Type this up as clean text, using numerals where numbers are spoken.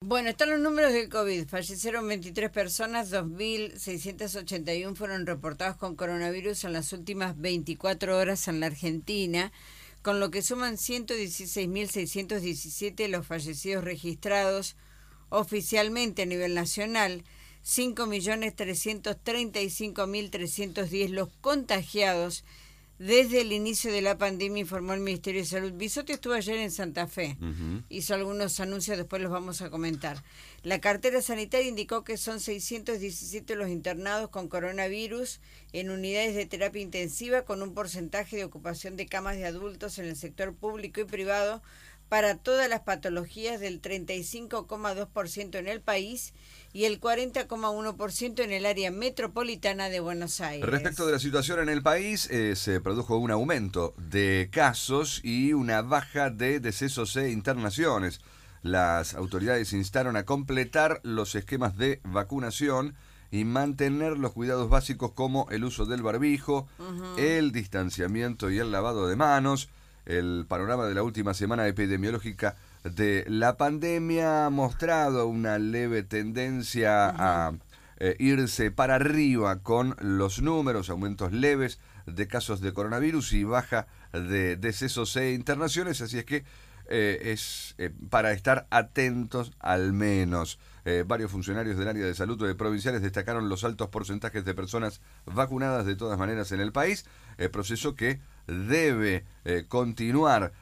Bueno, están los números del COVID. Fallecieron 23 personas, 2.681 fueron reportados con coronavirus en las últimas 24 horas en la Argentina, con lo que suman 116.617 los fallecidos registrados oficialmente a nivel nacional, 5.335.310 los contagiados desde el inicio de la pandemia, informó el Ministerio de Salud. Bisotti estuvo ayer en Santa Fe, hizo algunos anuncios, después los vamos a comentar. La cartera sanitaria indicó que son 617 los internados con coronavirus en unidades de terapia intensiva, con un porcentaje de ocupación de camas de adultos en el sector público y privado para todas las patologías del 35,2% en el país y el 40,1% en el área metropolitana de Buenos Aires. Respecto de la situación en el país, se produjo un aumento de casos y una baja de decesos e internaciones. Las autoridades instaron a completar los esquemas de vacunación y mantener los cuidados básicos como el uso del barbijo, el distanciamiento y el lavado de manos. El panorama de la última semana epidemiológica de la pandemia ha mostrado una leve tendencia a irse para arriba con los números, aumentos leves de casos de coronavirus y baja de decesos e internaciones, así es que es para estar atentos al menos. Varios funcionarios del área de salud provinciales destacaron los altos porcentajes de personas vacunadas de todas maneras en el país, proceso que debe continuar